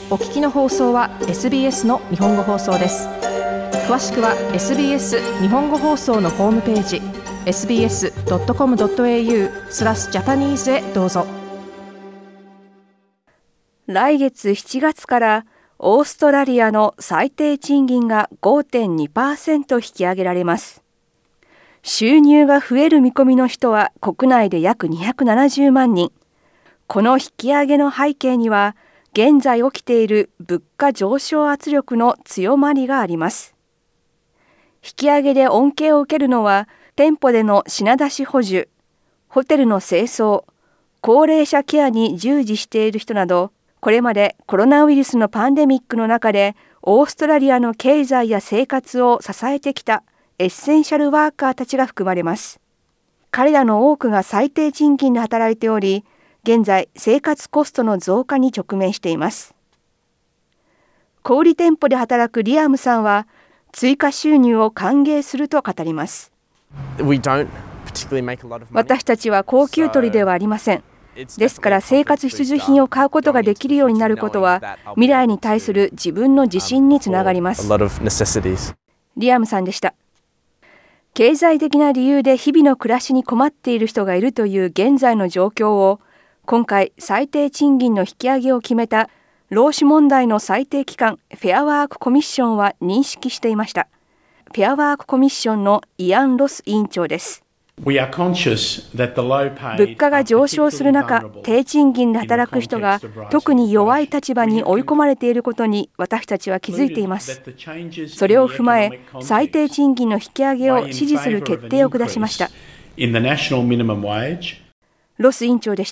お聞きの放送は SBS の日本語放送です。詳しくは SBS 日本語放送のホームページ sbs.com.au/Japanese へどうぞ。 来月7月からオーストラリアの最低賃金が 5.2% 引き上げられます。収入が増える見込みの人は国内で約270万人。この引き上げの背景には、現在起きている物価上昇圧力の強まりがあります。引き上げで恩恵を受けるのは、店舗での品出し補充、ホテルの清掃、高齢者ケアに従事している人など、これまでコロナウイルスのパンデミックの中で、オーストラリアの経済や生活を支えてきたエッセンシャルワーカーたちが含まれます。彼らの多くが最低賃金で働いており、現在生活コストの増加に直面しています。小売店舗で働くリアムさんは、追加収入を歓迎すると語ります。私たちは高給取りではありません。ですから生活必需品を買うことができるようになることは、未来に対する自分の自信につながります。リアムさんでした。経済的な理由で日々の暮らしに困っている人がいるという現在の状況を、今回最低賃金の引き上げを決めた労使問題の最低機関フェアワークコミッションは認識していました。フェアワークコミッションのイアン・ロス委員長です。物価が上昇する中、低賃金で働く人が特に弱い立場に追い込まれていることに私たちは気づいています。それを踏まえ、最低賃金の引き上げを支持する決定を下しました。ロス委員長でした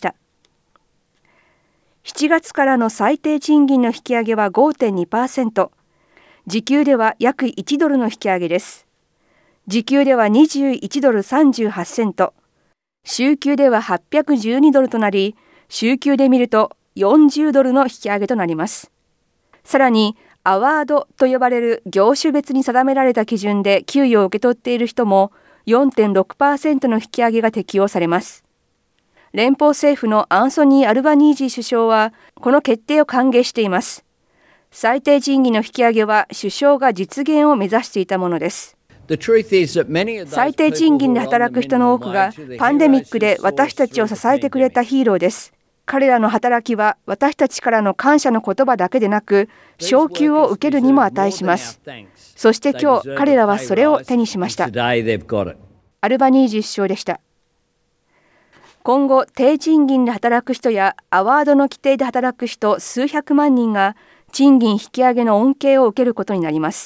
。7月からの最低賃金の引き上げは 5.2%、時給では約1ドルの引き上げです。時給では21ドル38セント、週給では812ドルとなり、週給で見ると40ドルの引き上げとなります。さらに、アワードと呼ばれる業種別に定められた基準で給与を受け取っている人も 4.6% の引き上げが適用されます。連邦政府のアンソニー・アルバニージー首相は、この決定を歓迎しています。最低賃金の引き上げは首相が実現を目指していたものです。最低賃金で働く人の多くがパンデミックで私たちを支えてくれたヒーローです。彼らの働きは私たちからの感謝の言葉だけでなく、昇給を受けるにも値します。そして今日、彼らはそれを手にしました。アルバニージー首相でした。今後、低賃金で働く人やアワードの規定で働く人数百万人が賃金引き上げの恩恵を受けることになります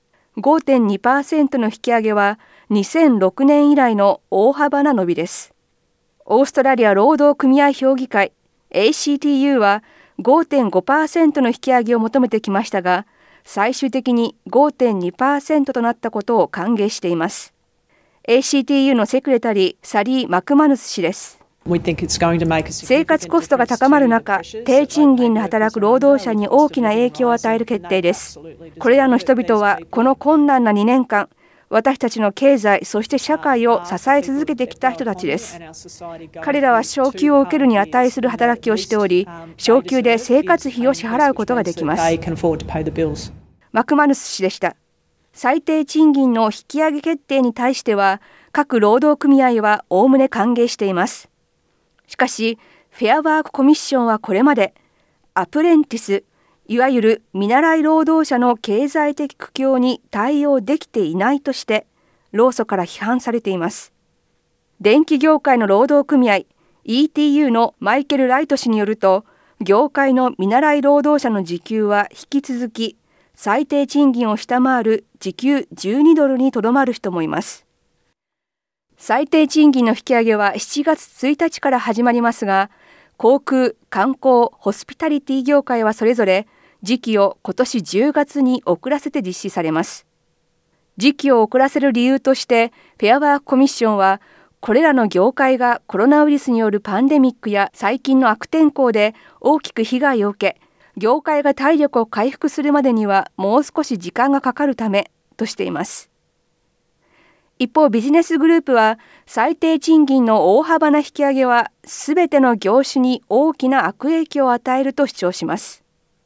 。5.2% の引き上げは2006年以来の大幅な伸びです。オーストラリア労働組合評議会 ACTU は 5.5% の引き上げを求めてきましたが、最終的に 5.2% となったことを歓迎しています。ACTU のセクレタリーサリー・マクマヌス氏です。生活コストが高まる中、低賃金で働く労働者に大きな影響を与える決定です。これらの人々はこの困難な2年間、私たちの経済、そして社会を支え続けてきた人たちです。彼らは昇給を受けるに値する働きをしており、昇給で生活費を支払うことができます。マクマヌス氏でした。最低賃金の引き上げ決定に対しては、各労働組合はおおむね歓迎しています。しかし、フェアワークコミッションはこれまで、アプレンティス、いわゆる見習い労働者の経済的苦境に対応できていないとして、労組から批判されています。電気業界の労働組合、ETU のマイケル・ライト氏によると、業界の見習い労働者の時給は引き続き、最低賃金を下回る時給12ドルにとどまる人もいます。最低賃金の引き上げは7月1日から始まりますが、航空、観光、ホスピタリティ業界はそれぞれ時期を今年10月に遅らせて実施されます。時期を遅らせる理由として、フェアワークコミッションは、これらの業界がコロナウイルスによるパンデミックや最近の悪天候で大きく被害を受け、業界が体力を回復するまでにはもう少し時間がかかるためとしています。一方、ビジネスグループは最低賃金の大幅な引き上げはすべての業種に大きな悪影響を与えると主張します。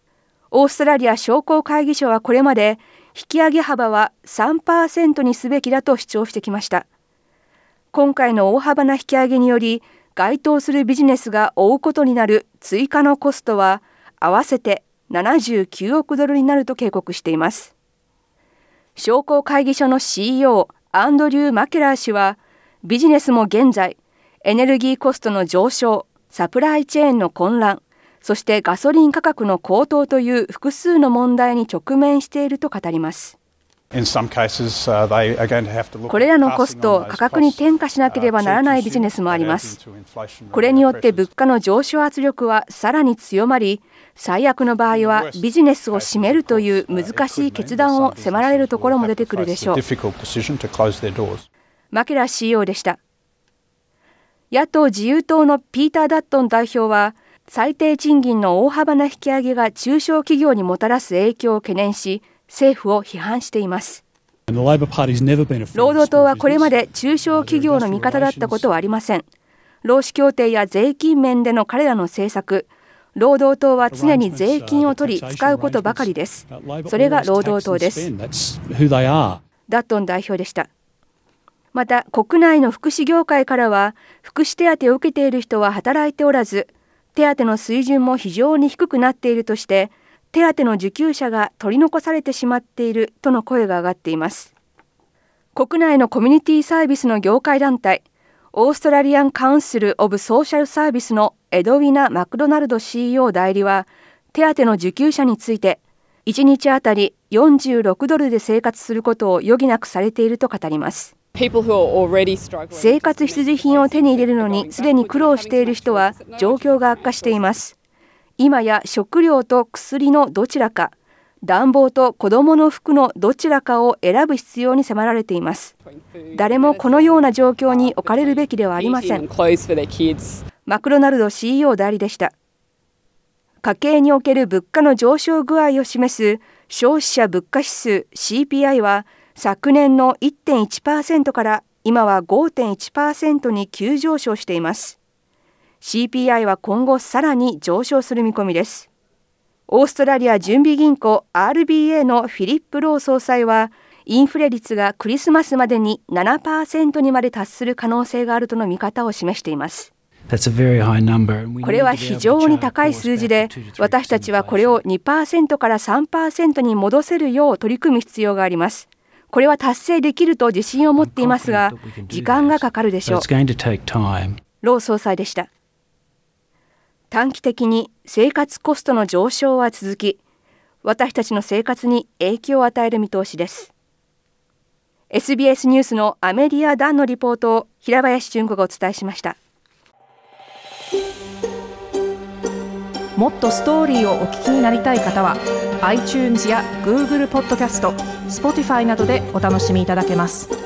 オーストラリア商工会議所はこれまで引き上げ幅は 3% にすべきだと主張してきました。今回の大幅な引き上げにより、該当するビジネスが負うことになる追加のコストは合わせて79億ドルになると警告しています。商工会議所の CEO アンドリュー・マケラー氏は、ビジネスも現在エネルギーコストの上昇、サプライチェーンの混乱、そしてガソリン価格の高騰という複数の問題に直面していると語ります。これらのコストを価格に転嫁しなければならないビジネスもあります。これによって物価の上昇圧力はさらに強まり、最悪の場合はビジネスを閉めるという難しい決断を迫られるところも出てくるでしょう。マケラ CEO でした。野党自由党のピーター・ダットン代表は、最低賃金の大幅な引き上げが中小企業にもたらす影響を懸念し、政府を批判しています。労働党はこれまで中小企業の味方だったことはありません。労使協定や税金面での彼らの政策、労働党は常に税金を取り使うことばかりです。それが労働党です。ダットン代表でした。また、国内の福祉業界からは、福祉手当を受けている人は働いておらず、手当の水準も非常に低くなっているとして、手当の受給者が取り残されてしまっているとの声が上がっています。国内のコミュニティサービスの業界団体、オーストラリアン・カウンシル・オブ・ソーシャル・サービスのエドウィナ・マクドナルド CEO 代理は、手当の受給者について、1日あたり46ドルで生活することを余儀なくされていると語ります。生活必需品を手に入れるのにすでに苦労している人は状況が悪化しています。今や食料と薬のどちらか、暖房と子どもの服のどちらかを選ぶ必要に迫られています。誰もこのような状況に置かれるべきではありません。マクドナルド CEO 代理でした。家計における物価の上昇具合を示す消費者物価指数 CPI は昨年の 1.1% から今は 5.1% に急上昇しています。CPI は今後さらに上昇する見込みです。オーストラリア準備銀行 RBA のフィリップ・ロー総裁は、インフレ率がクリスマスまでに 7% にまで達する可能性があるとの見方を示しています。これは非常に高い数字で、私たちはこれを 2% から 3% に戻せるよう取り組む必要があります。これは達成できると自信を持っていますが、時間がかかるでしょう。ロー総裁でした。短期的に生活コストの上昇は続き、私たちの生活に影響を与える見通しです。SBS ニュースのアメリア・ダンのリポートを平林純子がお伝えしました。 もっとストーリーをお聞きになりたい方は iTunes や Google ポッドキャスト、Spotify などでお楽しみいただけます。